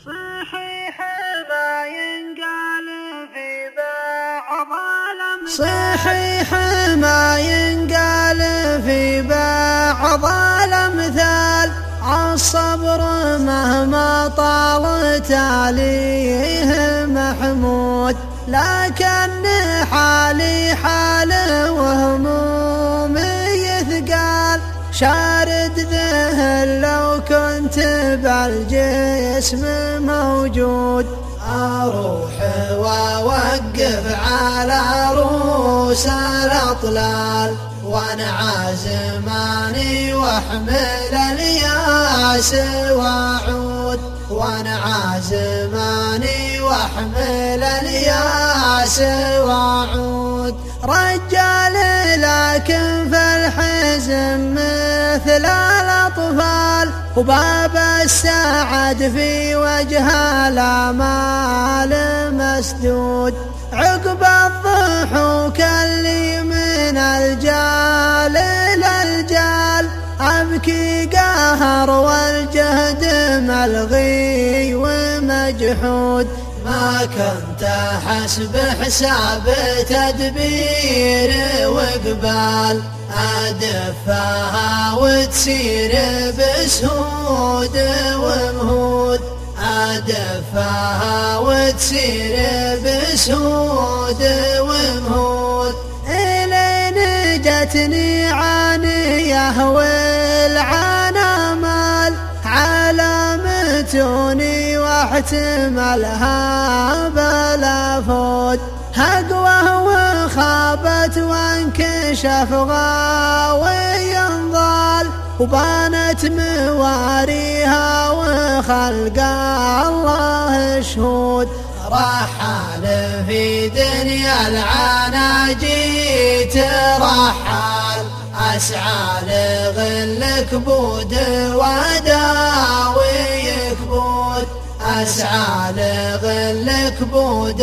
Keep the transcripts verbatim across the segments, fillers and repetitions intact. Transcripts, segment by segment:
صحيح ما ينقال في بعض الأمثال صحيح ما ينقال في بعض الأمثال الصبر مهما طال تاليه محمود، لكن حالي حال وهمومي يثقال شارد ذهل لو كنت بالجسم موجود، أروح وأوقف على رؤوس الأطلال وأنعى زماني وأحمل الياس وأعود، وأنعى زماني وأحمل الياس وأعود. رجال لكن في الحزن مثل الأطفال، وباب السعد في وجه الآمال مسدود، عقب الضحوك اللي من الجال للجال أبكي قهر والجهد ملغي ومجحود. ما كنت حسب حساب تدبير وقبال أدفها وتسير بسهود ومهود، أدفها وتسير بسهود ومهود. إلين جتني عانية والعانى مال على متوني واحتملها بلا فود، هقوه وخابت وانكشف غاوي ضال، وبانت مواريها وخلق الله شهود. رحال في دنيا العنا جيت رحال، أسعى لغل كبود وداوي كبود، أسعى لغل كبود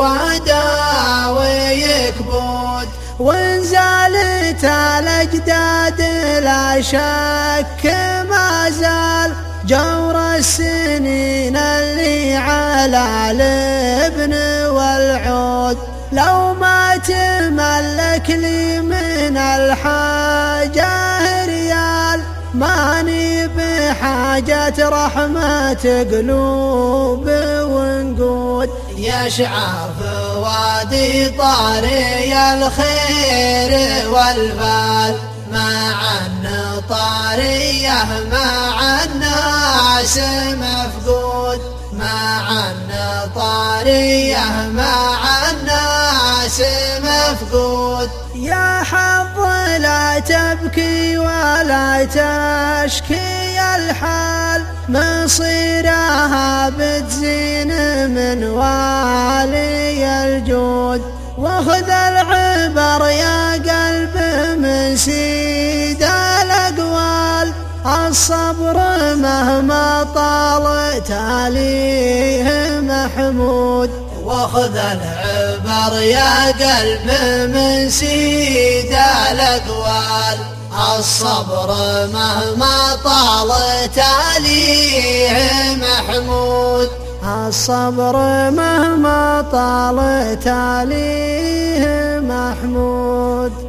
وداوي كبود. وانزالت الأجداد لا شك ما زال جور السنين اللي على الابن والعود، لو ما تملك لي من الحاجة ريال ماني بحاجة رحمة قلوب ونقود. يشعر في وادي طاري الخير والفال مع طاريه مع الناس مفقود، مع طاريه مع الناس مفقود. يا حظ لا تبكي ولا تشكي الحال، مصيرها بتزين من والي الجود، وخذ العبر يا قلب من سيد الأقوال، الصبر مهما طال تاليه محمود. وخذ العبر يا قلب من سيد الأقوال، الصبر مهما طال تاليه محمود، الصبر مهما طال تاليه محمود.